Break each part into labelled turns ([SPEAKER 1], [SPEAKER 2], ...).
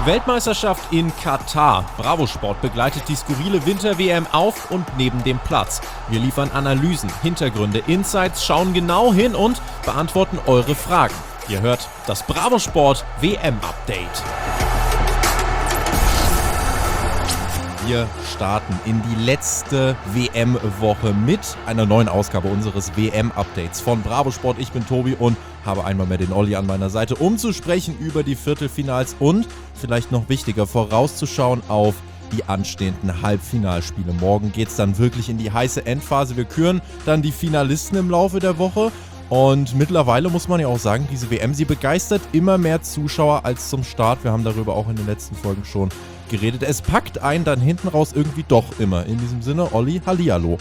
[SPEAKER 1] Weltmeisterschaft in Katar. Bravo Sport begleitet die skurrile Winter-WM auf und neben dem Platz. Wir liefern Analysen, Hintergründe, Insights, schauen genau hin und beantworten eure Fragen. Ihr hört das Bravo Sport WM-Update. Wir starten in die letzte WM-Woche mit einer neuen Ausgabe unseres WM-Updates von Bravo Sport. Ich bin Tobi und habe einmal mehr den Olli an meiner Seite, um zu sprechen über die Viertelfinals und vielleicht noch wichtiger, vorauszuschauen auf die anstehenden Halbfinalspiele. Morgen geht es dann wirklich in die heiße Endphase. Wir küren dann die Finalisten im Laufe der Woche. Und mittlerweile muss man ja auch sagen, diese WM, sie begeistert immer mehr Zuschauer als zum Start. Wir haben darüber auch in den letzten Folgen schon geredet. Es packt einen dann hinten raus irgendwie doch immer. In diesem Sinne, Olli, hallihallo.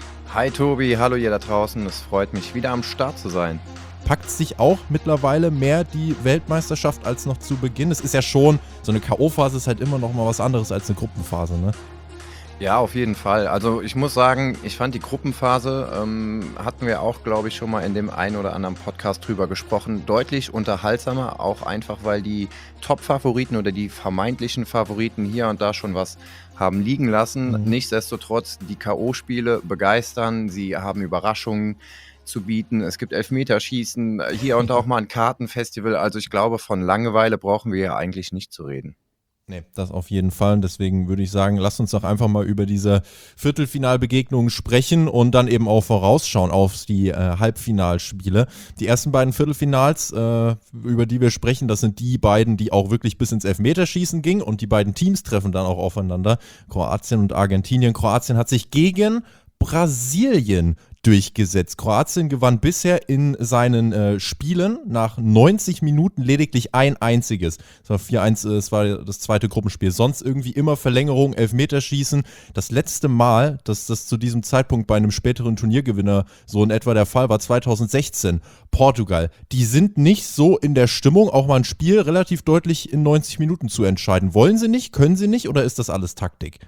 [SPEAKER 2] Hi Tobi, hallo ihr da draußen. Es freut mich, wieder am Start zu sein.
[SPEAKER 1] Packt sich auch mittlerweile mehr die Weltmeisterschaft als noch zu Beginn? Es ist ja schon, so eine K.O.-Phase ist halt immer noch mal was anderes als eine Gruppenphase, ne?
[SPEAKER 2] Ja, auf jeden Fall. Also ich muss sagen, ich fand die Gruppenphase, hatten wir auch, glaube ich, schon mal in dem einen oder anderen Podcast drüber gesprochen, deutlich unterhaltsamer, auch einfach, weil die Top-Favoriten oder die vermeintlichen Favoriten hier und da schon was haben liegen lassen. Nichtsdestotrotz, die K.O.-Spiele begeistern, sie haben Überraschungen zu bieten. Es gibt Elfmeterschießen, hier und da auch mal ein Kartenfestival. Also ich glaube, von Langeweile brauchen wir ja eigentlich nicht zu reden.
[SPEAKER 1] Nee, das auf jeden Fall. Und deswegen würde ich sagen, lasst uns doch einfach mal über diese Viertelfinalbegegnungen sprechen und dann eben auch vorausschauen auf die Halbfinalspiele. Die ersten beiden Viertelfinals, über die wir sprechen, das sind die beiden, die auch wirklich bis ins Elfmeterschießen gingen, und die beiden Teams treffen dann auch aufeinander, Kroatien und Argentinien. Kroatien hat sich gegen Brasilien durchgesetzt. Kroatien gewann bisher in seinen Spielen nach 90 Minuten lediglich ein einziges. Es war 4-1, es war das zweite Gruppenspiel. Sonst irgendwie immer Verlängerung, Elfmeterschießen. Das letzte Mal, dass das zu diesem Zeitpunkt bei einem späteren Turniergewinner so in etwa der Fall war, 2016. Portugal. Die sind nicht so in der Stimmung, auch mal ein Spiel relativ deutlich in 90 Minuten zu entscheiden. Wollen sie nicht? Können sie nicht? Oder ist das alles Taktik?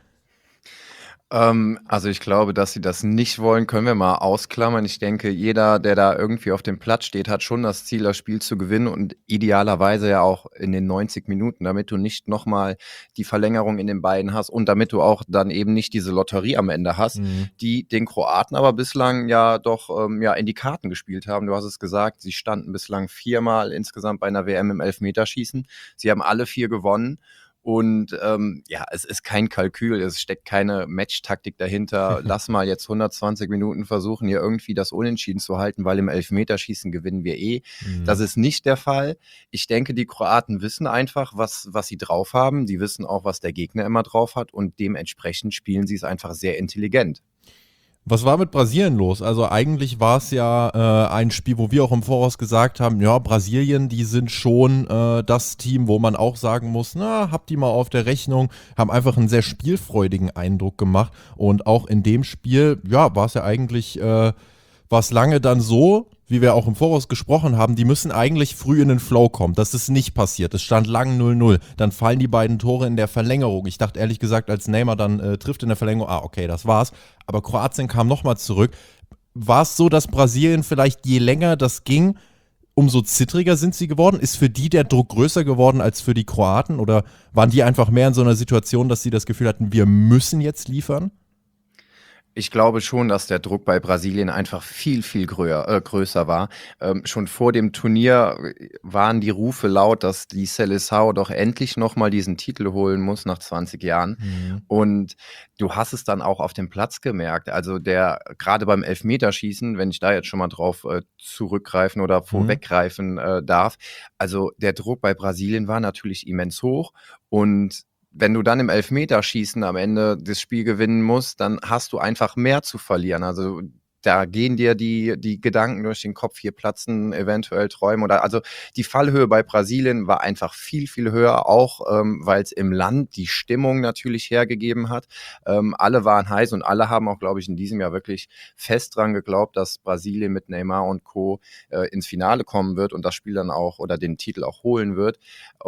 [SPEAKER 2] Also ich glaube, dass sie das nicht wollen, können wir mal ausklammern. Ich denke, jeder, der da irgendwie auf dem Platz steht, hat schon das Ziel, das Spiel zu gewinnen, und idealerweise ja auch in den 90 Minuten, damit du nicht nochmal die Verlängerung in den beiden hast und damit du auch dann eben nicht diese Lotterie am Ende hast, die den Kroaten aber bislang ja doch in die Karten gespielt haben. Du hast es gesagt, sie standen bislang 4-mal insgesamt bei einer WM im Elfmeterschießen. Sie haben alle 4 gewonnen. Und es ist kein Kalkül, es steckt keine Matchtaktik dahinter. Lass mal jetzt 120 Minuten versuchen, hier irgendwie das Unentschieden zu halten, weil im Elfmeterschießen gewinnen wir eh. Das ist nicht der Fall. Ich denke, die Kroaten wissen einfach, was sie drauf haben. Die wissen auch, was der Gegner immer drauf hat, und dementsprechend spielen sie es einfach sehr intelligent.
[SPEAKER 1] Was war mit Brasilien los? Also eigentlich war es ja ein Spiel, wo wir auch im Voraus gesagt haben, ja, Brasilien, die sind schon das Team, wo man auch sagen muss, na, habt die mal auf der Rechnung, haben einfach einen sehr spielfreudigen Eindruck gemacht. Und auch in dem Spiel, ja, war es ja eigentlich, war es lange dann so, wie wir auch im Voraus gesprochen haben, die müssen eigentlich früh in den Flow kommen. Das ist nicht passiert. Es stand lang 0-0. Dann fallen die beiden Tore in der Verlängerung. Ich dachte ehrlich gesagt, als Neymar dann trifft in der Verlängerung, okay, das war's. Aber Kroatien kam nochmal zurück. War es so, dass Brasilien vielleicht, je länger das ging, umso zittriger sind sie geworden? Ist für die der Druck größer geworden als für die Kroaten? Oder waren die einfach mehr in so einer Situation, dass sie das Gefühl hatten, wir müssen jetzt liefern?
[SPEAKER 2] Ich glaube schon, dass der Druck bei Brasilien einfach viel, viel größer war. Schon vor dem Turnier waren die Rufe laut, dass die Seleção doch endlich nochmal diesen Titel holen muss nach 20 Jahren. Und du hast es dann auch auf dem Platz gemerkt. Also gerade beim Elfmeterschießen, wenn ich da jetzt schon mal drauf zurückgreifen oder vorweggreifen darf, also der Druck bei Brasilien war natürlich immens hoch, und wenn du dann im Elfmeterschießen am Ende das Spiel gewinnen musst, dann hast du einfach mehr zu verlieren. Also da gehen dir die Gedanken durch den Kopf, hier platzen eventuell Träume. Also die Fallhöhe bei Brasilien war einfach viel, viel höher, auch weil es im Land die Stimmung natürlich hergegeben hat. Alle waren heiß, und alle haben auch, glaube ich, in diesem Jahr wirklich fest dran geglaubt, dass Brasilien mit Neymar und Co. Ins Finale kommen wird und das Spiel dann auch oder den Titel auch holen wird.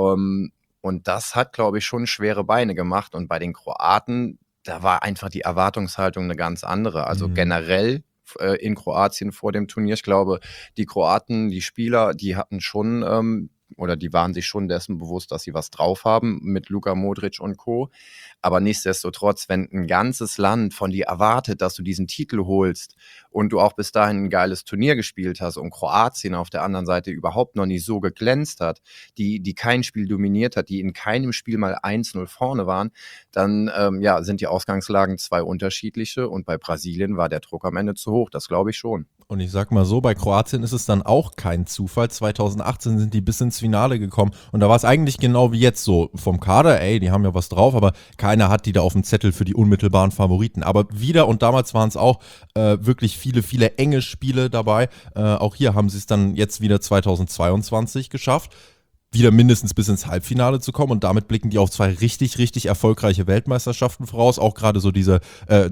[SPEAKER 2] Und das hat, glaube ich, schon schwere Beine gemacht. Und bei den Kroaten, da war einfach die Erwartungshaltung eine ganz andere. Also generell in Kroatien vor dem Turnier. Ich glaube, die Kroaten, die Spieler, die hatten schon oder die waren sich schon dessen bewusst, dass sie was drauf haben mit Luka Modric und Co. Aber nichtsdestotrotz, wenn ein ganzes Land von dir erwartet, dass du diesen Titel holst und du auch bis dahin ein geiles Turnier gespielt hast und Kroatien auf der anderen Seite überhaupt noch nicht so geglänzt hat, die kein Spiel dominiert hat, die in keinem Spiel mal 1-0 vorne waren, dann sind die Ausgangslagen zwei unterschiedliche und bei Brasilien war der Druck am Ende zu hoch, das glaube ich schon.
[SPEAKER 1] Und ich sag mal so, bei Kroatien ist es dann auch kein Zufall. 2018 sind die bis ins Finale gekommen und da war es eigentlich genau wie jetzt so vom Kader, die haben ja was drauf, aber keiner hat die da auf dem Zettel für die unmittelbaren Favoriten. Aber wieder, und damals waren es auch wirklich viele, viele enge Spiele dabei. Auch hier haben sie es dann jetzt wieder 2022 geschafft, wieder mindestens bis ins Halbfinale zu kommen und damit blicken die auf zwei richtig, richtig erfolgreiche Weltmeisterschaften voraus. Auch gerade so diese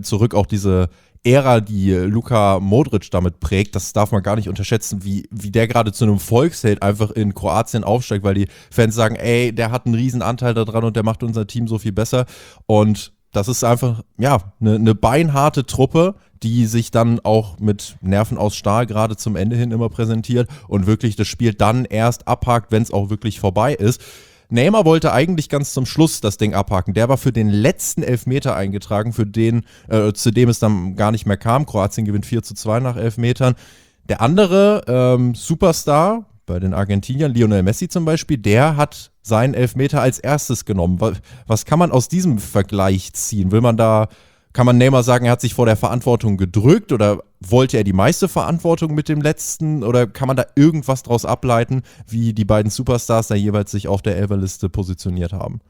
[SPEAKER 1] Ära, die Luka Modric damit prägt, das darf man gar nicht unterschätzen, wie der gerade zu einem Volksheld einfach in Kroatien aufsteigt, weil die Fans sagen, der hat einen riesen Anteil daran und der macht unser Team so viel besser. Und das ist einfach, eine beinharte Truppe, die sich dann auch mit Nerven aus Stahl gerade zum Ende hin immer präsentiert und wirklich das Spiel dann erst abhakt, wenn es auch wirklich vorbei ist. Neymar wollte eigentlich ganz zum Schluss das Ding abhaken. Der war für den letzten Elfmeter eingetragen, zu dem es dann gar nicht mehr kam. Kroatien gewinnt 4-2 nach Elfmetern. Der andere Superstar bei den Argentiniern, Lionel Messi zum Beispiel, der hat seinen Elfmeter als erstes genommen. Was kann man aus diesem Vergleich ziehen? Kann man Neymar sagen, er hat sich vor der Verantwortung gedrückt oder wollte er die meiste Verantwortung mit dem letzten oder kann man da irgendwas draus ableiten, wie die beiden Superstars da jeweils sich auf der Elferliste positioniert haben?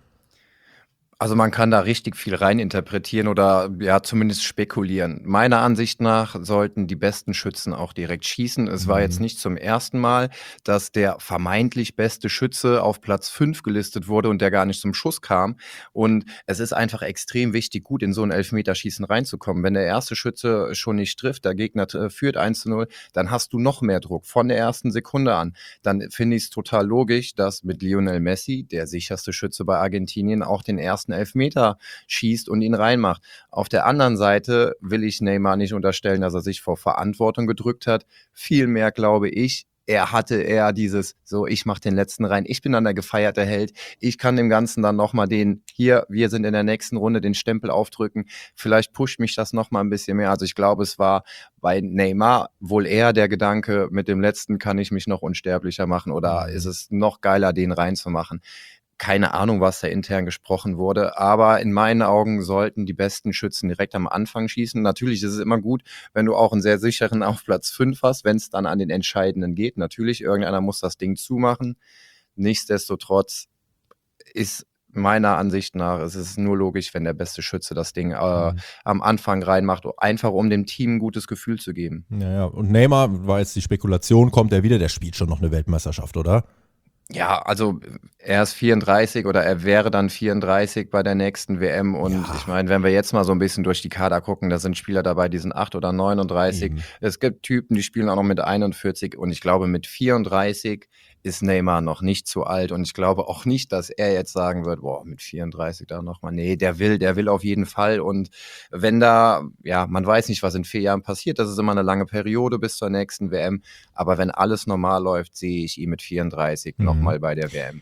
[SPEAKER 2] Also man kann da richtig viel reininterpretieren oder zumindest spekulieren. Meiner Ansicht nach sollten die besten Schützen auch direkt schießen. Es war jetzt nicht zum ersten Mal, dass der vermeintlich beste Schütze auf Platz 5 gelistet wurde und der gar nicht zum Schuss kam. Und es ist einfach extrem wichtig, gut in so ein Elfmeterschießen reinzukommen. Wenn der erste Schütze schon nicht trifft, der Gegner führt 1-0, dann hast du noch mehr Druck von der ersten Sekunde an. Dann finde ich es total logisch, dass mit Lionel Messi, der sicherste Schütze bei Argentinien, auch den ersten Elfmeter schießt und ihn reinmacht. Auf der anderen Seite will ich Neymar nicht unterstellen, dass er sich vor Verantwortung gedrückt hat. Vielmehr glaube ich, er hatte eher dieses, so, ich mache den letzten rein, ich bin dann der gefeierte Held, ich kann dem Ganzen dann nochmal wir sind in der nächsten Runde, den Stempel aufdrücken, vielleicht pusht mich das nochmal ein bisschen mehr. Also ich glaube, es war bei Neymar wohl eher der Gedanke, mit dem letzten kann ich mich noch unsterblicher machen oder ist es noch geiler, den reinzumachen. Keine Ahnung, was da intern gesprochen wurde, aber in meinen Augen sollten die besten Schützen direkt am Anfang schießen. Natürlich ist es immer gut, wenn du auch einen sehr sicheren auf Platz 5 hast, wenn es dann an den Entscheidenden geht. Natürlich, irgendeiner muss das Ding zumachen. Nichtsdestotrotz ist meiner Ansicht nach, es ist nur logisch, wenn der beste Schütze das Ding am Anfang reinmacht, einfach um dem Team ein gutes Gefühl zu geben.
[SPEAKER 1] Ja, und Neymar, war jetzt die Spekulation, kommt er wieder, der spielt schon noch eine Weltmeisterschaft, oder?
[SPEAKER 2] Ja, also er ist 34 oder er wäre dann 34 bei der nächsten WM und ich meine, wenn wir jetzt mal so ein bisschen durch die Kader gucken, da sind Spieler dabei, die sind 8 oder 39. Es gibt Typen, die spielen auch noch mit 41 und ich glaube, mit 34 ist Neymar noch nicht zu alt und ich glaube auch nicht, dass er jetzt sagen wird, boah, mit 34 da nochmal. Nee, der will auf jeden Fall und wenn man weiß nicht, was in 4 Jahren passiert, das ist immer eine lange Periode bis zur nächsten WM, aber wenn alles normal läuft, sehe ich ihn mit 34 nochmal bei der WM.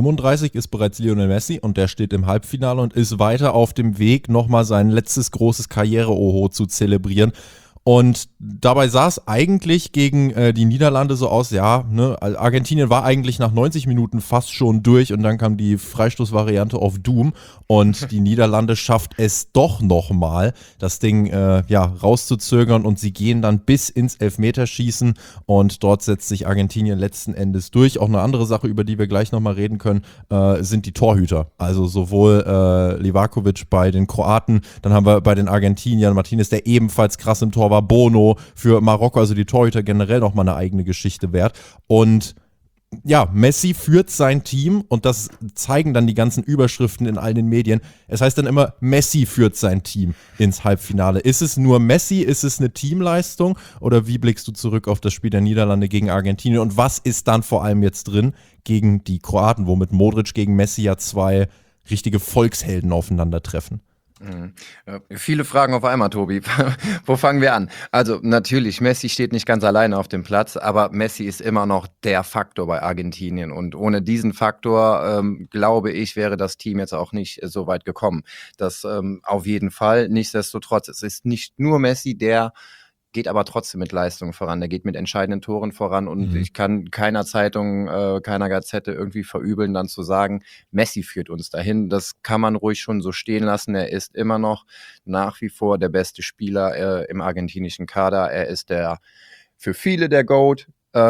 [SPEAKER 1] 35 ist bereits Lionel Messi und der steht im Halbfinale und ist weiter auf dem Weg, nochmal sein letztes großes Karriere-Oho zu zelebrieren. Und dabei sah es eigentlich gegen die Niederlande so aus, Argentinien war eigentlich nach 90 Minuten fast schon durch und dann kam die Freistoßvariante auf Doom und die Niederlande schafft es doch nochmal, das Ding rauszuzögern und sie gehen dann bis ins Elfmeterschießen und dort setzt sich Argentinien letzten Endes durch. Auch eine andere Sache, über die wir gleich nochmal reden können, sind die Torhüter. Also sowohl Livakovic bei den Kroaten, dann haben wir bei den Argentiniern Martinez, der ebenfalls krass im Tor war, Bono für Marokko, also die Torhüter generell nochmal eine eigene Geschichte wert. Und ja, Messi führt sein Team und das zeigen dann die ganzen Überschriften in all den Medien. Es heißt dann immer, Messi führt sein Team ins Halbfinale. Ist es nur Messi? Ist es eine Teamleistung? Oder wie blickst du zurück auf das Spiel der Niederlande gegen Argentinien? Und was ist dann vor allem jetzt drin gegen die Kroaten, wo mit Modric gegen Messi ja zwei richtige Volkshelden aufeinandertreffen?
[SPEAKER 2] Mhm. Viele Fragen auf einmal, Tobi. Wo fangen wir an? Also natürlich, Messi steht nicht ganz alleine auf dem Platz, aber Messi ist immer noch der Faktor bei Argentinien. Und ohne diesen Faktor, glaube ich, wäre das Team jetzt auch nicht so weit gekommen. Das auf jeden Fall. Nichtsdestotrotz, es ist nicht nur Messi, der geht aber trotzdem mit Leistung voran. Der geht mit entscheidenden Toren voran und ich kann keiner Zeitung, keiner Gazette irgendwie verübeln, dann zu sagen, Messi führt uns dahin. Das kann man ruhig schon so stehen lassen. Er ist immer noch nach wie vor der beste Spieler im argentinischen Kader. Er ist für viele der GOAT.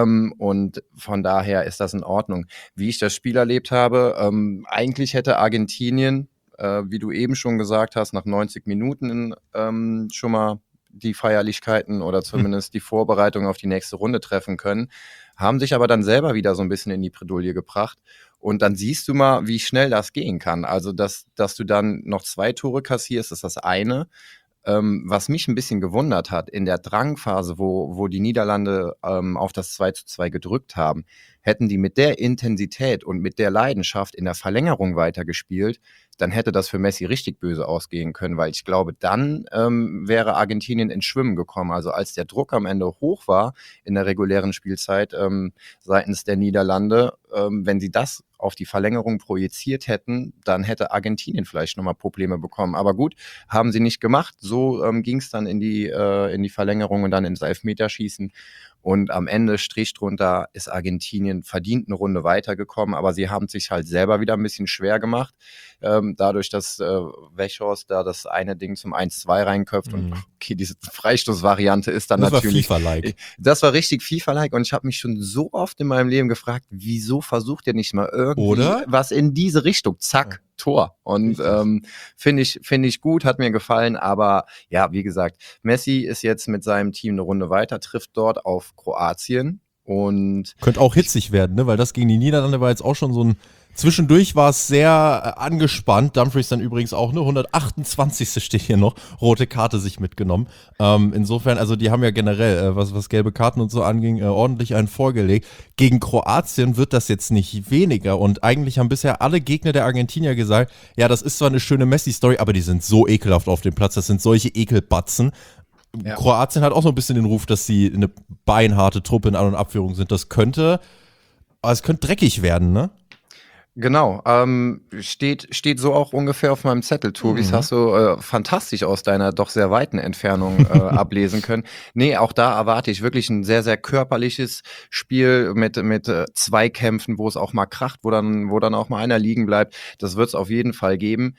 [SPEAKER 2] Und von daher ist das in Ordnung. Wie ich das Spiel erlebt habe, eigentlich hätte Argentinien, wie du eben schon gesagt hast, nach 90 Minuten schon mal die Feierlichkeiten oder zumindest die Vorbereitung auf die nächste Runde treffen können, haben sich aber dann selber wieder so ein bisschen in die Bredouille gebracht. Und dann siehst du mal, wie schnell das gehen kann. Also, dass du dann noch 2 Tore kassierst, ist das eine. Was mich ein bisschen gewundert hat, in der Drangphase, wo die Niederlande auf das 2:2 gedrückt haben, hätten die mit der Intensität und mit der Leidenschaft in der Verlängerung weitergespielt, dann hätte das für Messi richtig böse ausgehen können, weil ich glaube, dann wäre Argentinien ins Schwimmen gekommen. Also als der Druck am Ende hoch war in der regulären Spielzeit seitens der Niederlande, wenn sie das auf die Verlängerung projiziert hätten, dann hätte Argentinien vielleicht nochmal Probleme bekommen. Aber gut, haben sie nicht gemacht. So ging es dann in die Verlängerung und dann ins Elfmeterschießen. Und am Ende, Strich drunter, ist Argentinien verdient eine Runde weitergekommen, aber sie haben sich halt selber wieder ein bisschen schwer gemacht, dadurch, dass Weghorst da das eine Ding zum 1:2 reinköpft und okay, diese Freistoßvariante ist dann
[SPEAKER 1] Das
[SPEAKER 2] natürlich...
[SPEAKER 1] war FIFA-like.
[SPEAKER 2] Das war richtig FIFA-like und ich habe mich schon so oft in meinem Leben gefragt, wieso versucht ihr nicht mal irgendwie was in diese Richtung? Zack, Tor. Und finde ich gut, hat mir gefallen, aber ja, wie gesagt, Messi ist jetzt mit seinem Team eine Runde weiter, trifft dort auf Kroatien und
[SPEAKER 1] könnte auch hitzig werden, ne? Weil das gegen die Niederlande war jetzt auch schon so ein, zwischendurch war es sehr angespannt. Dumfries dann übrigens auch, ne, 128. steht hier noch, rote Karte sich mitgenommen. Insofern, also die haben ja generell, was gelbe Karten und so anging, ordentlich einen vorgelegt. Gegen Kroatien wird das jetzt nicht weniger und eigentlich haben bisher alle Gegner der Argentinier gesagt, ja, das ist zwar eine schöne Messi-Story, aber die sind so ekelhaft auf dem Platz, das sind solche Ekelbatzen. Ja. Kroatien hat auch so ein bisschen den Ruf, dass sie eine beinharte Truppe in An- und Abführung sind. Es könnte dreckig werden, ne?
[SPEAKER 2] Genau, steht so auch ungefähr auf meinem Zettel, Tobi. Das hast du fantastisch aus deiner doch sehr weiten Entfernung ablesen können. Nee, auch da erwarte ich wirklich ein sehr, sehr körperliches Spiel mit Zweikämpfen, wo es auch mal kracht, wo dann auch mal einer liegen bleibt. Das wird es auf jeden Fall geben.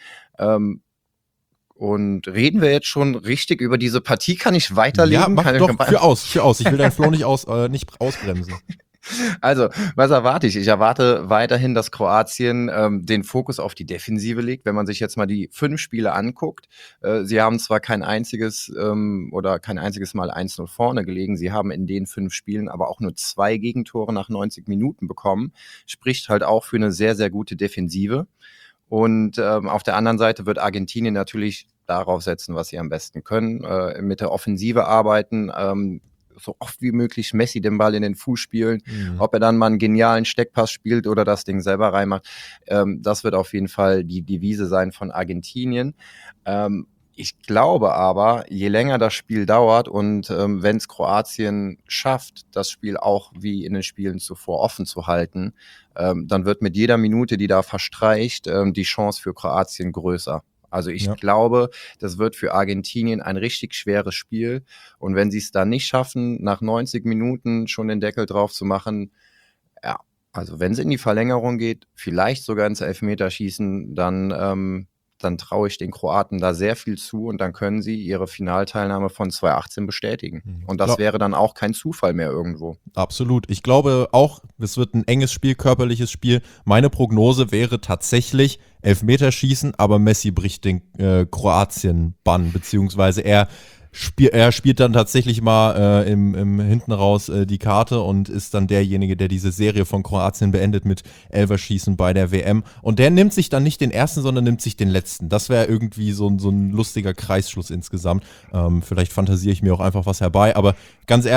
[SPEAKER 2] Und reden wir jetzt schon richtig über diese Partie? Kann ich weiterlegen?
[SPEAKER 1] Ja, mach doch, führ aus. Ich will dein Flow nicht ausbremsen.
[SPEAKER 2] Also, was erwarte ich? Ich erwarte weiterhin, dass Kroatien den Fokus auf die Defensive legt. Wenn man sich jetzt mal die 5 Spiele anguckt, sie haben zwar kein einziges Mal 1:0 vorne gelegen, sie haben in den 5 Spielen aber auch nur 2 Gegentore nach 90 Minuten bekommen. Spricht halt auch für eine sehr, sehr gute Defensive. Und auf der anderen Seite wird Argentinien natürlich darauf setzen, was sie am besten können, mit der Offensive arbeiten, so oft wie möglich Messi den Ball in den Fuß spielen. Ob er dann mal einen genialen Steckpass spielt oder das Ding selber reinmacht, das wird auf jeden Fall die Devise sein von Argentinien. Ich glaube aber, je länger das Spiel dauert und wenn es Kroatien schafft, das Spiel auch wie in den Spielen zuvor offen zu halten, dann wird mit jeder Minute, die da verstreicht, die Chance für Kroatien größer. Also ich glaube, das wird für Argentinien ein richtig schweres Spiel. Und wenn sie es dann nicht schaffen, nach 90 Minuten schon den Deckel drauf zu machen, ja, also wenn es in die Verlängerung geht, vielleicht sogar ins Elfmeterschießen, dann traue ich den Kroaten da sehr viel zu und dann können sie ihre Finalteilnahme von 2018 bestätigen. Und das wäre dann auch kein Zufall mehr irgendwo.
[SPEAKER 1] Absolut. Ich glaube auch, es wird ein enges Spiel, körperliches Spiel. Meine Prognose wäre tatsächlich Elfmeterschießen, aber Messi bricht den Kroatien-Bann, beziehungsweise er spielt dann tatsächlich mal im hinten raus die Karte und ist dann derjenige, der diese Serie von Kroatien beendet mit Elferschießen bei der WM. Und der nimmt sich dann nicht den ersten, sondern nimmt sich den letzten. Das wäre irgendwie so ein lustiger Kreisschluss insgesamt. Vielleicht fantasiere ich mir auch einfach was herbei. Aber ganz ehrlich,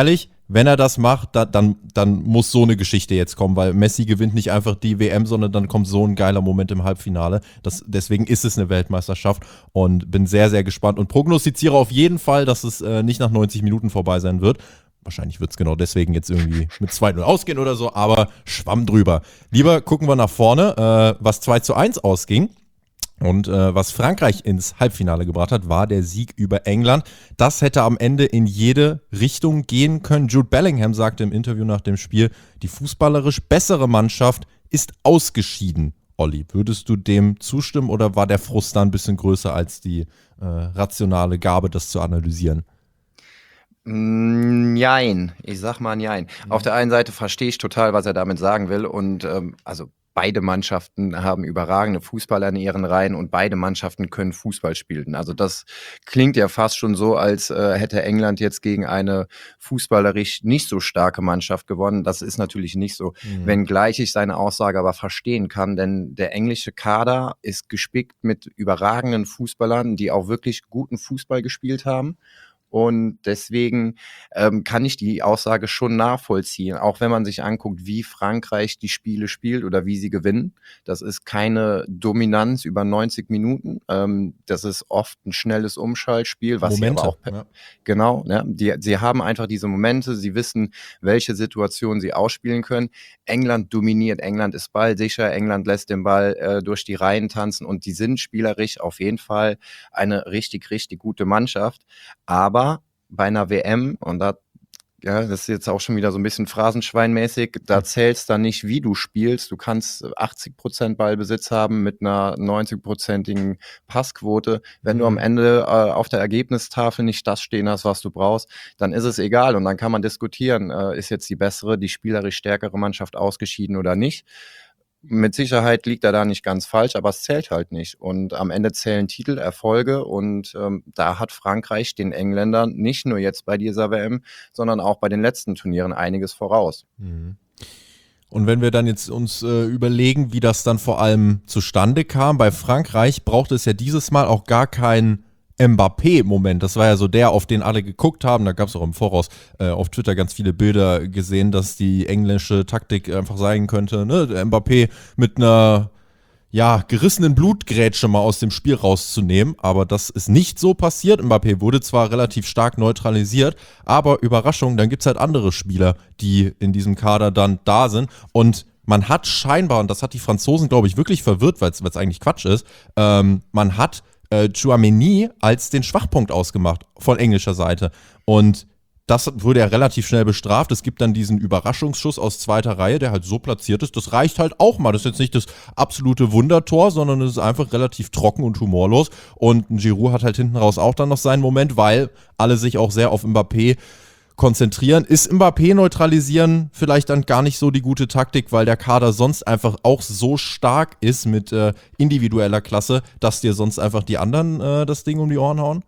[SPEAKER 1] wenn er das macht, dann muss so eine Geschichte jetzt kommen, weil Messi gewinnt nicht einfach die WM, sondern dann kommt so ein geiler Moment im Halbfinale. Deswegen ist es eine Weltmeisterschaft und bin sehr, sehr gespannt und prognostiziere auf jeden Fall, dass es nicht nach 90 Minuten vorbei sein wird. Wahrscheinlich wird es genau deswegen jetzt irgendwie mit 2-0 ausgehen oder so, aber Schwamm drüber. Lieber gucken wir nach vorne, was 2-1 ausging. Und was Frankreich ins Halbfinale gebracht hat, war der Sieg über England. Das hätte am Ende in jede Richtung gehen können. Jude Bellingham sagte im Interview nach dem Spiel, die fußballerisch bessere Mannschaft ist ausgeschieden. Olli, würdest du dem zustimmen oder war der Frust da ein bisschen größer als die rationale Gabe, das zu analysieren?
[SPEAKER 2] Jein, ich sag mal jein. Auf der einen Seite verstehe ich total, was er damit sagen will und also beide Mannschaften haben überragende Fußballer in ihren Reihen und beide Mannschaften können Fußball spielen. Also das klingt ja fast schon so, als hätte England jetzt gegen eine fußballerisch nicht so starke Mannschaft gewonnen. Das ist natürlich nicht so, wenngleich ich seine Aussage aber verstehen kann, denn der englische Kader ist gespickt mit überragenden Fußballern, die auch wirklich guten Fußball gespielt haben. Und deswegen kann ich die Aussage schon nachvollziehen, auch wenn man sich anguckt, wie Frankreich die Spiele spielt oder wie sie gewinnen. Das ist keine Dominanz über 90 Minuten. Das ist oft ein schnelles Umschaltspiel, was
[SPEAKER 1] Momente,
[SPEAKER 2] sie aber auch genau, ne? Sie haben einfach diese Momente, sie wissen, welche Situationen sie ausspielen können. England dominiert, England ist ballsicher, England lässt den Ball durch die Reihen tanzen und die sind spielerisch auf jeden Fall eine richtig, richtig gute Mannschaft. Aber bei einer WM, und das ist jetzt auch schon wieder so ein bisschen phrasenschweinmäßig, da zählt's dann nicht, wie du spielst. Du kannst 80% Ballbesitz haben mit einer 90%igen Passquote. Wenn du am Ende auf der Ergebnistafel nicht das stehen hast, was du brauchst, dann ist es egal und dann kann man diskutieren, ist jetzt die bessere, die spielerisch stärkere Mannschaft ausgeschieden oder nicht. Mit Sicherheit liegt er da nicht ganz falsch, aber es zählt halt nicht. Und am Ende zählen Titel, Erfolge und da hat Frankreich den Engländern nicht nur jetzt bei dieser WM, sondern auch bei den letzten Turnieren einiges voraus.
[SPEAKER 1] Und wenn wir dann jetzt uns überlegen, wie das dann vor allem zustande kam, bei Frankreich braucht es ja dieses Mal auch gar keinen Mbappé-Moment. Das war ja so der, auf den alle geguckt haben. Da gab es auch im Voraus auf Twitter ganz viele Bilder gesehen, dass die englische Taktik einfach sein könnte, ne? Der Mbappé mit einer gerissenen Blutgrätsche mal aus dem Spiel rauszunehmen, aber das ist nicht so passiert. Mbappé wurde zwar relativ stark neutralisiert, aber Überraschung, dann gibt es halt andere Spieler, die in diesem Kader dann da sind und man hat scheinbar, und das hat die Franzosen, glaube ich, wirklich verwirrt, weil es eigentlich Quatsch ist, man hat Tchouaméni als den Schwachpunkt ausgemacht von englischer Seite und das wurde ja relativ schnell bestraft. Es gibt dann diesen Überraschungsschuss aus zweiter Reihe, der halt so platziert ist. Das reicht halt auch mal. Das ist jetzt nicht das absolute Wundertor, sondern es ist einfach relativ trocken und humorlos. Und Giroud hat halt hinten raus auch dann noch seinen Moment, weil alle sich auch sehr auf Mbappé konzentrieren. Ist Mbappé neutralisieren vielleicht dann gar nicht so die gute Taktik, weil der Kader sonst einfach auch so stark ist mit individueller Klasse, dass dir sonst einfach die anderen das Ding um die Ohren hauen?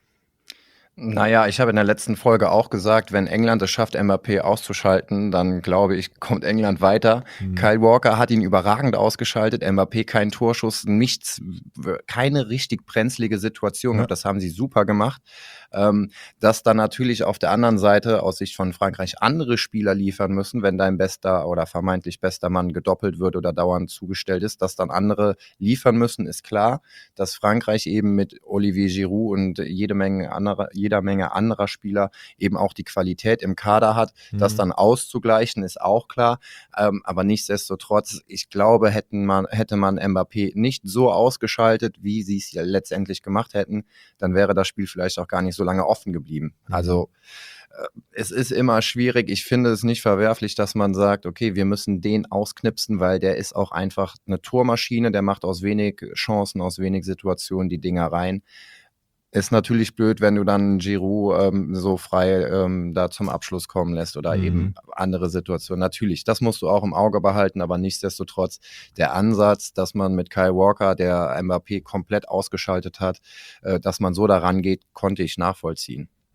[SPEAKER 2] Naja, ich habe in der letzten Folge auch gesagt, wenn England es schafft, Mbappé auszuschalten, dann glaube ich, kommt England weiter. Kyle Walker hat ihn überragend ausgeschaltet, Mbappé kein Torschuss, nichts, keine richtig brenzlige Situation.
[SPEAKER 1] Ja.
[SPEAKER 2] Das haben sie super gemacht. Dass dann natürlich auf der anderen Seite aus Sicht von Frankreich andere Spieler liefern müssen, wenn dein bester oder vermeintlich bester Mann gedoppelt wird oder dauernd zugestellt ist, dass dann andere liefern müssen, ist klar. Dass Frankreich eben mit Olivier Giroud und jeder Menge anderer Spieler eben auch die Qualität im Kader hat, das dann auszugleichen, ist auch klar. Aber nichtsdestotrotz, ich glaube, hätte man Mbappé nicht so ausgeschaltet, wie sie es ja letztendlich gemacht hätten, dann wäre das Spiel vielleicht auch gar nicht so lange offen geblieben. Also es ist immer schwierig. Ich finde es nicht verwerflich, dass man sagt, okay, wir müssen den ausknipsen, weil der ist auch einfach eine Tormaschine, der macht aus wenig Chancen, aus wenig Situationen die Dinger rein. Ist natürlich blöd, wenn du dann Giroud so frei da zum Abschluss kommen lässt oder eben andere Situationen. Natürlich, das musst du auch im Auge behalten, aber nichtsdestotrotz der Ansatz, dass man mit Kyle Walker, der Mbappé komplett ausgeschaltet hat, dass man so daran geht, konnte ich nachvollziehen.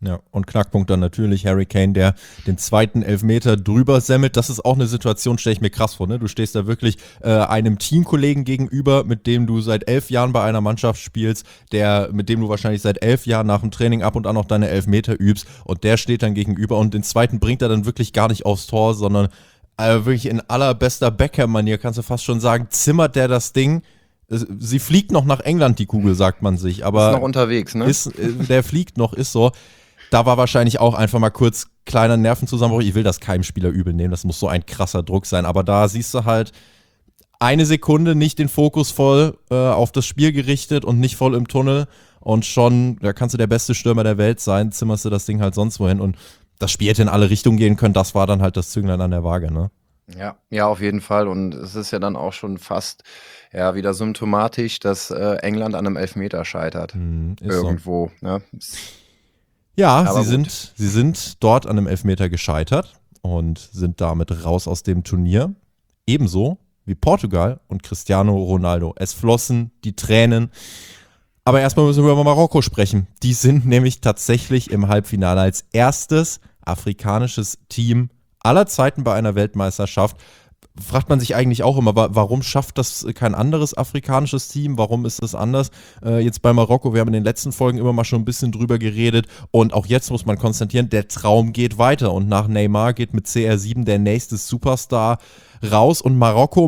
[SPEAKER 1] Ja, und Knackpunkt dann natürlich Harry Kane, der den zweiten Elfmeter drüber semmelt. Das ist auch eine Situation, stelle ich mir krass vor, ne? Du stehst da wirklich einem Teamkollegen gegenüber, mit dem du seit 11 Jahren bei einer Mannschaft spielst, mit dem du wahrscheinlich seit 11 Jahren nach dem Training ab und an noch deine Elfmeter übst, und der steht dann gegenüber und den zweiten bringt er dann wirklich gar nicht aufs Tor, sondern wirklich in allerbester Beckham-Manier, kannst du fast schon sagen, zimmert der das Ding. Sie fliegt noch nach England, die Kugel, sagt man sich, aber
[SPEAKER 2] ist noch unterwegs, ne?
[SPEAKER 1] Der fliegt noch, ist so. Da war wahrscheinlich auch einfach mal kurz kleiner Nervenzusammenbruch. Ich will das keinem Spieler übel nehmen, das muss so ein krasser Druck sein. Aber da siehst du halt eine Sekunde nicht den Fokus voll auf das Spiel gerichtet und nicht voll im Tunnel. Und schon, da kannst du der beste Stürmer der Welt sein, zimmerst du das Ding halt sonst wohin. Und das Spiel hätte in alle Richtungen gehen können. Das war dann halt das Zünglein an der Waage, ne?
[SPEAKER 2] Ja, auf jeden Fall. Und es ist ja dann auch schon fast wieder symptomatisch, dass England an einem Elfmeter scheitert.
[SPEAKER 1] Ist
[SPEAKER 2] irgendwo.
[SPEAKER 1] So.
[SPEAKER 2] Ne?
[SPEAKER 1] Ja, sie sind dort an einem Elfmeter gescheitert und sind damit raus aus dem Turnier. Ebenso wie Portugal und Cristiano Ronaldo. Es flossen die Tränen. Aber erstmal müssen wir über Marokko sprechen. Die sind nämlich tatsächlich im Halbfinale als erstes afrikanisches Team aller Zeiten bei einer Weltmeisterschaft. Fragt man sich eigentlich auch immer, warum schafft das kein anderes afrikanisches Team? Warum ist das anders? Jetzt bei Marokko, wir haben in den letzten Folgen immer mal schon ein bisschen drüber geredet, und auch jetzt muss man konstatieren, der Traum geht weiter, und nach Neymar geht mit CR7 der nächste Superstar raus, und Marokko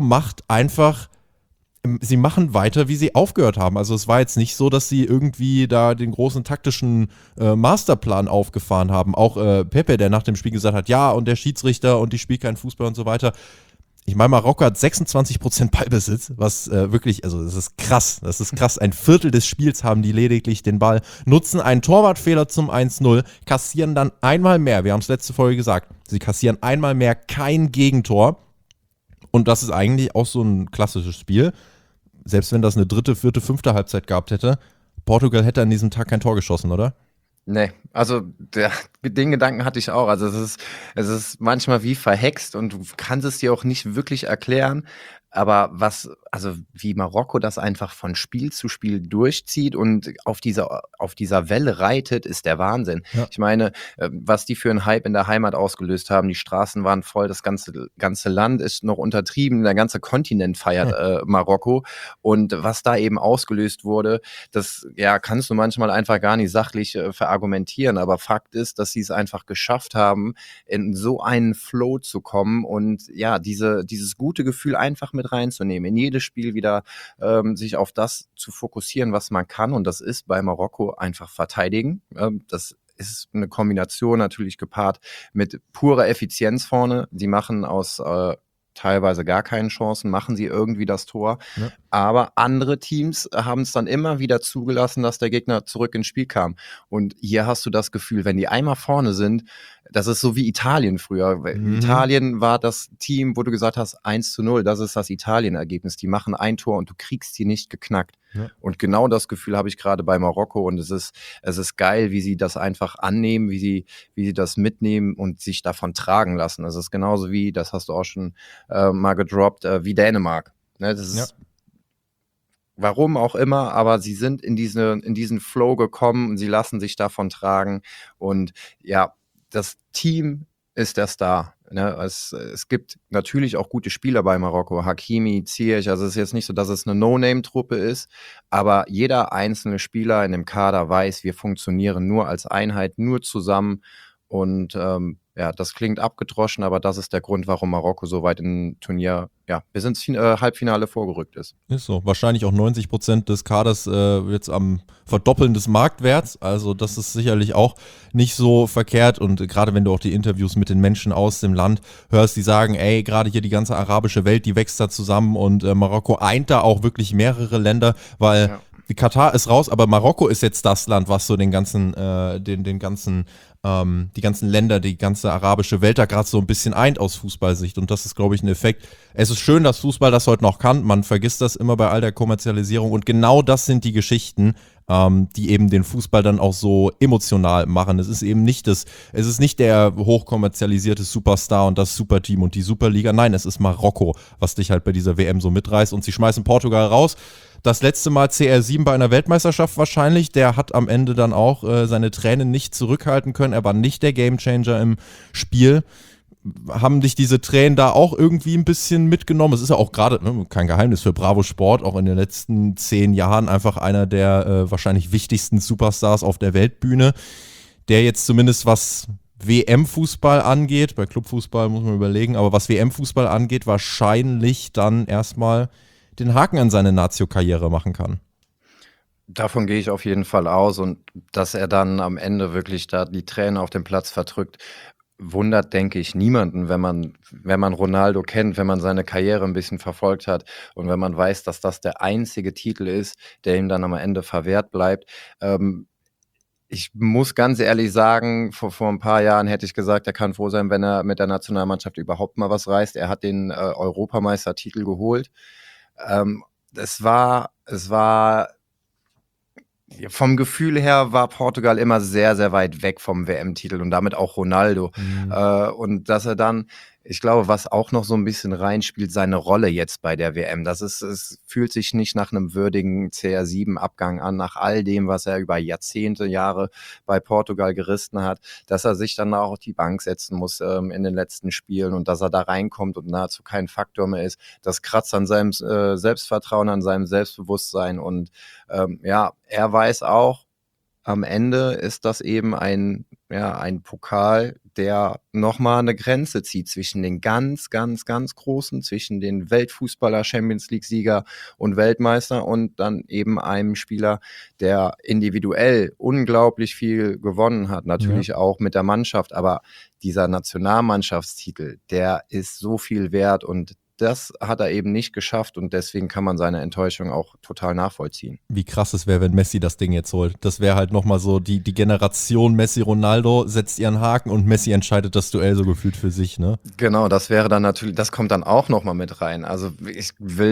[SPEAKER 1] sie machen weiter, wie sie aufgehört haben. Also es war jetzt nicht so, dass sie irgendwie da den großen taktischen Masterplan aufgefahren haben. Auch Pepe, der nach dem Spiel gesagt hat, ja, und der Schiedsrichter und die spielt keinen Fußball und so weiter. Ich meine, Marokko hat 26% Ballbesitz, was wirklich, also das ist krass. Das ist krass. Ein Viertel des Spiels haben die lediglich den Ball, nutzen einen Torwartfehler zum 1-0, kassieren dann einmal mehr, wir haben es letzte Folge gesagt, sie kassieren einmal mehr kein Gegentor. Und das ist eigentlich auch so ein klassisches Spiel. Selbst wenn das eine dritte, vierte, fünfte Halbzeit gehabt hätte, Portugal hätte an diesem Tag kein Tor geschossen, oder?
[SPEAKER 2] Nee, also den Gedanken hatte ich auch. Also es ist manchmal wie verhext und du kannst es dir auch nicht wirklich erklären. Aber wie Marokko das einfach von Spiel zu Spiel durchzieht und auf dieser Welle reitet, ist der Wahnsinn.
[SPEAKER 1] Ja.
[SPEAKER 2] Ich meine, was die für einen Hype in der Heimat ausgelöst haben, die Straßen waren voll, das ganze Land ist noch untertrieben, der ganze Kontinent feiert Marokko. Und was da eben ausgelöst wurde, das kannst du manchmal einfach gar nicht sachlich verargumentieren. Aber Fakt ist, dass sie es einfach geschafft haben, in so einen Flow zu kommen und dieses gute Gefühl einfach mit reinzunehmen, in jedes Spiel wieder sich auf das zu fokussieren, was man kann, und das ist bei Marokko einfach verteidigen. Das ist eine Kombination natürlich gepaart mit purer Effizienz vorne. Sie machen aus teilweise gar keinen Chancen, machen sie irgendwie das Tor. Ja. Aber andere Teams haben es dann immer wieder zugelassen, dass der Gegner zurück ins Spiel kam. Und hier hast du das Gefühl, wenn die einmal vorne sind, das ist so wie Italien früher. Italien war das Team, wo du gesagt hast, 1-0, das ist das Italien-Ergebnis. Die machen ein Tor und du kriegst die nicht geknackt. Ja. Und genau das Gefühl habe ich gerade bei Marokko, und es ist geil, wie sie das einfach annehmen, wie sie das mitnehmen und sich davon tragen lassen. Es ist genauso wie, das hast du auch schon mal gedroppt, wie Dänemark. Ne, das ist warum auch immer, aber sie sind in diesen Flow gekommen und sie lassen sich davon tragen. Und das Team ist der Star. Ne? Es gibt natürlich auch gute Spieler bei Marokko, Hakimi, Ziyech, also es ist jetzt nicht so, dass es eine No-Name-Truppe ist, aber jeder einzelne Spieler in dem Kader weiß, wir funktionieren nur als Einheit, nur zusammen, und das klingt abgedroschen, aber das ist der Grund, warum Marokko so weit im Turnier, bis ins Halbfinale vorgerückt ist.
[SPEAKER 1] Ist so. Wahrscheinlich auch 90% des Kaders jetzt am Verdoppeln des Marktwerts. Also das ist sicherlich auch nicht so verkehrt. Und gerade wenn du auch die Interviews mit den Menschen aus dem Land hörst, die sagen, ey, gerade hier die ganze arabische Welt, die wächst da zusammen, und Marokko eint da auch wirklich mehrere Länder, weil Katar ist raus, aber Marokko ist jetzt das Land, was so die ganzen Länder, die ganze arabische Welt da gerade so ein bisschen eint aus Fußballsicht, und das ist, glaube ich, ein Effekt. Es ist schön, dass Fußball das heute noch kann, man vergisst das immer bei all der Kommerzialisierung, und genau das sind die Geschichten, die eben den Fußball dann auch so emotional machen. Es ist eben nicht der hochkommerzialisierte Superstar und das Superteam und die Superliga. Nein, es ist Marokko, was dich halt bei dieser WM so mitreißt. Und sie schmeißen Portugal raus. Das letzte Mal CR7 bei einer Weltmeisterschaft wahrscheinlich. Der hat am Ende dann auch seine Tränen nicht zurückhalten können. Er war nicht der Gamechanger im Spiel. Haben dich diese Tränen da auch irgendwie ein bisschen mitgenommen? Es ist ja auch gerade, kein Geheimnis für Bravo Sport, auch in den letzten 10 Jahren einfach einer der wahrscheinlich wichtigsten Superstars auf der Weltbühne, der jetzt zumindest was WM-Fußball angeht, bei Clubfußball muss man überlegen, aber was WM-Fußball angeht, wahrscheinlich dann erstmal den Haken an seine Nazio-Karriere machen kann.
[SPEAKER 2] Davon gehe ich auf jeden Fall aus, und dass er dann am Ende wirklich da die Tränen auf dem Platz verdrückt, wundert, denke ich, niemanden, wenn man Ronaldo kennt, wenn man seine Karriere ein bisschen verfolgt hat und wenn man weiß, dass das der einzige Titel ist, der ihm dann am Ende verwehrt bleibt. Ich muss ganz ehrlich sagen, vor ein paar Jahren hätte ich gesagt, er kann froh sein, wenn er mit der Nationalmannschaft überhaupt mal was reißt. Er hat den Europameistertitel geholt. Es war vom Gefühl her war Portugal immer sehr, sehr weit weg vom WM-Titel und damit auch Ronaldo. Und dass er dann, ich glaube, was auch noch so ein bisschen reinspielt, seine Rolle jetzt bei der WM. Es fühlt sich nicht nach einem würdigen CR7-Abgang an, nach all dem, was er über Jahrzehnte, Jahre bei Portugal gerissen hat, dass er sich dann auch auf die Bank setzen muss in den letzten Spielen und dass er da reinkommt und nahezu kein Faktor mehr ist. Das kratzt an seinem Selbstvertrauen, an seinem Selbstbewusstsein, und er weiß auch, am Ende ist das eben ein Pokal, der nochmal eine Grenze zieht zwischen den ganz, ganz, ganz Großen, zwischen den Weltfußballer, Champions League-Sieger und Weltmeister und dann eben einem Spieler, der individuell unglaublich viel gewonnen hat, natürlich auch mit der Mannschaft, aber dieser Nationalmannschaftstitel, der ist so viel wert, und das hat er eben nicht geschafft, und deswegen kann man seine Enttäuschung auch total nachvollziehen.
[SPEAKER 1] Wie krass es wäre, wenn Messi das Ding jetzt holt. Das wäre halt nochmal so, die Generation Messi-Ronaldo setzt ihren Haken und Messi entscheidet das Duell so gefühlt für sich, ne?
[SPEAKER 2] Genau, das wäre dann natürlich, das kommt dann auch nochmal mit rein. Also ich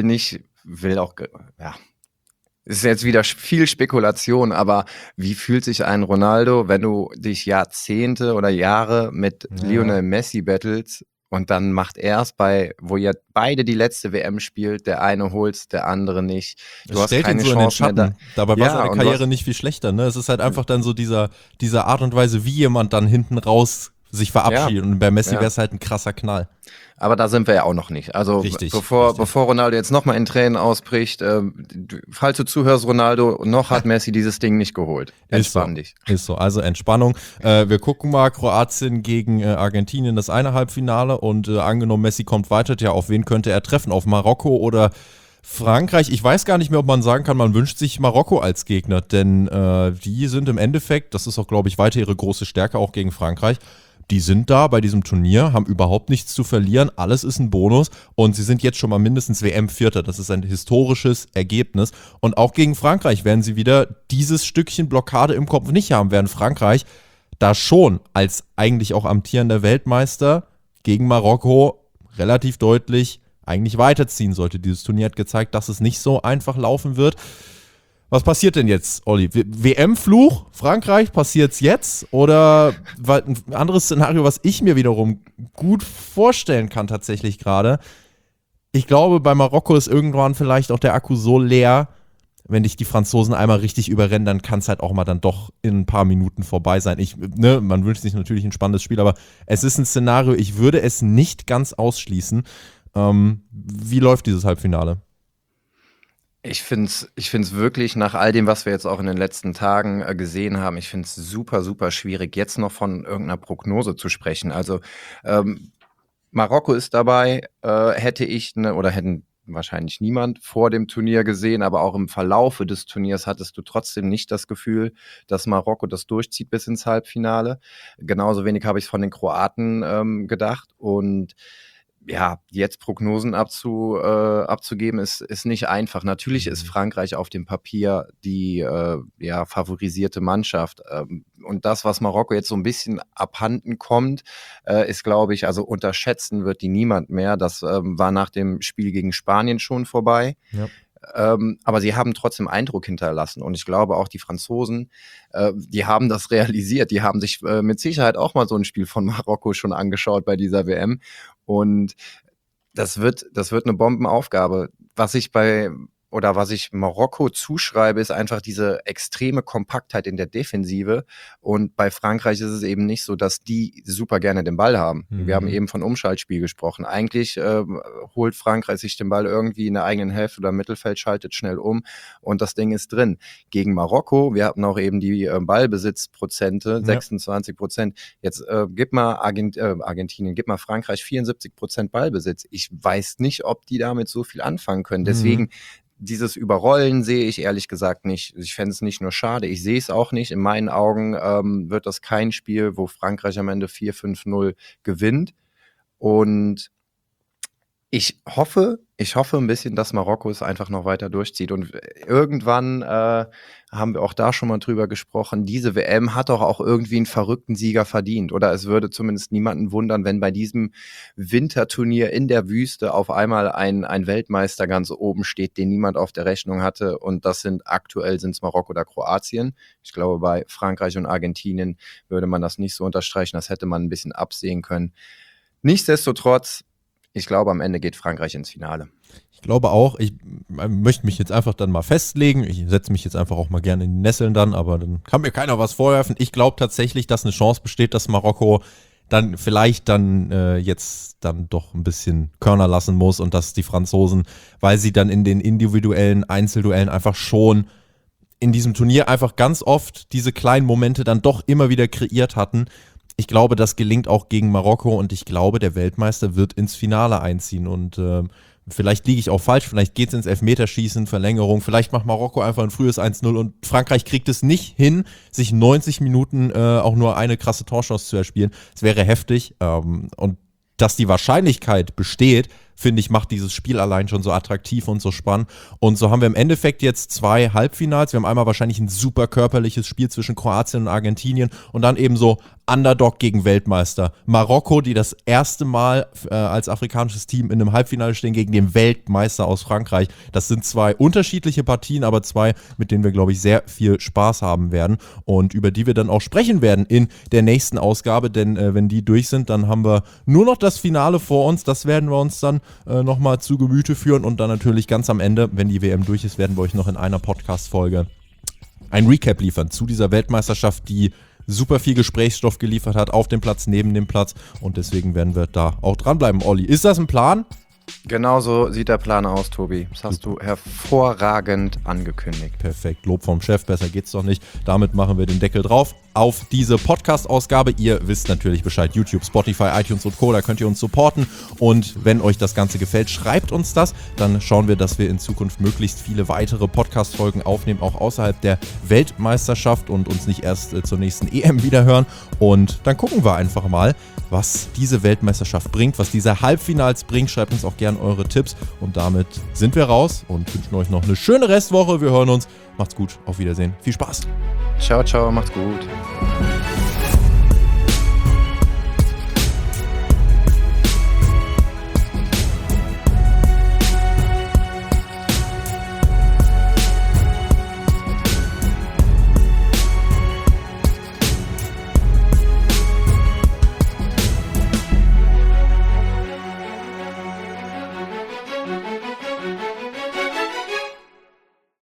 [SPEAKER 2] ist jetzt wieder viel Spekulation, aber wie fühlt sich ein Ronaldo, wenn du dich Jahrzehnte oder Jahre mit Lionel Messi battles und dann macht er es wo ihr beide die letzte WM spielt, der eine holt's, der andere nicht.
[SPEAKER 1] Du hast stellt keine ihn so Chance in den Schatten. Dabei war seine Karriere nicht viel schlechter, ne? Es ist halt einfach dann so diese Art und Weise, wie jemand dann hinten raus sich verabschiedet. Und bei Messi wäre es halt ein krasser Knall.
[SPEAKER 2] Aber da sind wir ja auch noch nicht. Also
[SPEAKER 1] richtig.
[SPEAKER 2] Bevor Ronaldo jetzt nochmal in Tränen ausbricht, falls du zuhörst, Ronaldo, noch hat Messi dieses Ding nicht geholt. Entspann dich.
[SPEAKER 1] Ist so, also Entspannung. Wir gucken mal, Kroatien gegen Argentinien, das eine Halbfinale, und angenommen Messi kommt weiter, ja, auf wen könnte er treffen? Auf Marokko oder Frankreich? Ich weiß gar nicht mehr, ob man sagen kann, man wünscht sich Marokko als Gegner, denn die sind im Endeffekt, das ist auch, glaube ich, weiter ihre große Stärke, auch gegen Frankreich. Die sind da bei diesem Turnier, haben überhaupt nichts zu verlieren, alles ist ein Bonus, und sie sind jetzt schon mal mindestens WM-Vierter. Das ist ein historisches Ergebnis, und auch gegen Frankreich werden sie wieder dieses Stückchen Blockade im Kopf nicht haben, während Frankreich da schon als eigentlich auch amtierender Weltmeister gegen Marokko relativ deutlich eigentlich weiterziehen sollte. Dieses Turnier hat gezeigt, dass es nicht so einfach laufen wird. Was passiert denn jetzt, Olli? WM-Fluch? Frankreich, passiert's jetzt? Oder ein anderes Szenario, was ich mir wiederum gut vorstellen kann tatsächlich gerade. Ich glaube, bei Marokko ist irgendwann vielleicht auch der Akku so leer, wenn dich die Franzosen einmal richtig überrennen, dann kann es halt auch mal dann doch in ein paar Minuten vorbei sein. Man wünscht sich natürlich ein spannendes Spiel, aber es ist ein Szenario, ich würde es nicht ganz ausschließen. Wie läuft dieses Halbfinale?
[SPEAKER 2] Ich find's wirklich, nach all dem, was wir jetzt auch in den letzten Tagen gesehen haben, ich finde es super, super schwierig, jetzt noch von irgendeiner Prognose zu sprechen. Also Marokko ist dabei, hätten wahrscheinlich niemand vor dem Turnier gesehen, aber auch im Verlaufe des Turniers hattest du trotzdem nicht das Gefühl, dass Marokko das durchzieht bis ins Halbfinale. Genauso wenig habe ich von den Kroaten gedacht, und ja, jetzt Prognosen abzugeben, ist nicht einfach. Natürlich ist Frankreich auf dem Papier die favorisierte Mannschaft. Und das, was Marokko jetzt so ein bisschen abhanden kommt, ist, glaube ich, also unterschätzen wird die niemand mehr. Das war nach dem Spiel gegen Spanien schon vorbei.
[SPEAKER 1] Ja.
[SPEAKER 2] aber sie haben trotzdem Eindruck hinterlassen. Und ich glaube auch die Franzosen, die haben das realisiert. Die haben sich mit Sicherheit auch mal so ein Spiel von Marokko schon angeschaut bei dieser WM. Und das wird eine Bombenaufgabe. Was ich Marokko zuschreibe, ist einfach diese extreme Kompaktheit in der Defensive. Und bei Frankreich ist es eben nicht so, dass die super gerne den Ball haben. Wir haben eben von Umschaltspiel gesprochen. Eigentlich holt Frankreich sich den Ball irgendwie in der eigenen Hälfte oder im Mittelfeld, schaltet schnell um und das Ding ist drin. Gegen Marokko, wir hatten auch eben die Ballbesitzprozente, 26%. Jetzt gib mal Argentinien, gib mal Frankreich 74% Ballbesitz. Ich weiß nicht, ob die damit so viel anfangen können. Deswegen dieses Überrollen sehe ich ehrlich gesagt nicht. Ich fände es nicht nur schade, ich sehe es auch nicht. In meinen Augen wird das kein Spiel, wo Frankreich am Ende 4-5-0 gewinnt. Und ich hoffe ein bisschen, dass Marokko es einfach noch weiter durchzieht. Und irgendwann haben wir auch da schon mal drüber gesprochen, diese WM hat doch auch irgendwie einen verrückten Sieger verdient. Oder es würde zumindest niemanden wundern, wenn bei diesem Winterturnier in der Wüste auf einmal ein Weltmeister ganz oben steht, den niemand auf der Rechnung hatte. Und aktuell sind es Marokko oder Kroatien. Ich glaube, bei Frankreich und Argentinien würde man das nicht so unterstreichen. Das hätte man ein bisschen absehen können. Nichtsdestotrotz, ich glaube, am Ende geht Frankreich ins Finale.
[SPEAKER 1] Ich glaube auch, ich möchte mich jetzt einfach dann mal festlegen. Ich setze mich jetzt einfach auch mal gerne in die Nesseln dann, aber dann kann mir keiner was vorwerfen. Ich glaube tatsächlich, dass eine Chance besteht, dass Marokko dann vielleicht jetzt dann doch ein bisschen Körner lassen muss und dass die Franzosen, weil sie dann in den individuellen Einzelduellen einfach schon in diesem Turnier einfach ganz oft diese kleinen Momente dann doch immer wieder kreiert hatten. Ich glaube, das gelingt auch gegen Marokko und ich glaube, der Weltmeister wird ins Finale einziehen und vielleicht liege ich auch falsch, vielleicht geht es ins Elfmeterschießen, Verlängerung, vielleicht macht Marokko einfach ein frühes 1-0 und Frankreich kriegt es nicht hin, sich 90 Minuten auch nur eine krasse Torchance zu erspielen. Es wäre heftig und dass die Wahrscheinlichkeit besteht, finde ich, macht dieses Spiel allein schon so attraktiv und so spannend. Und so haben wir im Endeffekt jetzt 2 Halbfinals. Wir haben einmal wahrscheinlich ein super körperliches Spiel zwischen Kroatien und Argentinien und dann eben so Underdog gegen Weltmeister. Marokko, die das erste Mal als afrikanisches Team in einem Halbfinale stehen gegen den Weltmeister aus Frankreich. Das sind 2 unterschiedliche Partien, aber 2, mit denen wir, glaube ich, sehr viel Spaß haben werden und über die wir dann auch sprechen werden in der nächsten Ausgabe, denn wenn die durch sind, dann haben wir nur noch das Finale vor uns. Das werden wir uns dann nochmal zu Gemüte führen und dann natürlich ganz am Ende, wenn die WM durch ist, werden wir euch noch in einer Podcast-Folge ein Recap liefern zu dieser Weltmeisterschaft, die super viel Gesprächsstoff geliefert hat auf dem Platz, neben dem Platz und deswegen werden wir da auch dranbleiben. Olli, ist das ein Plan?
[SPEAKER 2] Genau so sieht der Plan aus, Tobi. Das hast du hervorragend angekündigt.
[SPEAKER 1] Perfekt, Lob vom Chef, besser geht's doch nicht. Damit machen wir den Deckel drauf auf diese Podcast-Ausgabe. Ihr wisst natürlich Bescheid, YouTube, Spotify, iTunes und Co., da könnt ihr uns supporten. Und wenn euch das Ganze gefällt, schreibt uns das. Dann schauen wir, dass wir in Zukunft möglichst viele weitere Podcast-Folgen aufnehmen, auch außerhalb der Weltmeisterschaft und uns nicht erst zur nächsten EM wiederhören. Und dann gucken wir einfach mal, was diese Weltmeisterschaft bringt, was diese Halbfinals bringt. Schreibt uns auch gerne eure Tipps. Und damit sind wir raus und wünschen euch noch eine schöne Restwoche. Wir hören uns. Macht's gut. Auf Wiedersehen. Viel Spaß.
[SPEAKER 2] Ciao, ciao. Macht's gut.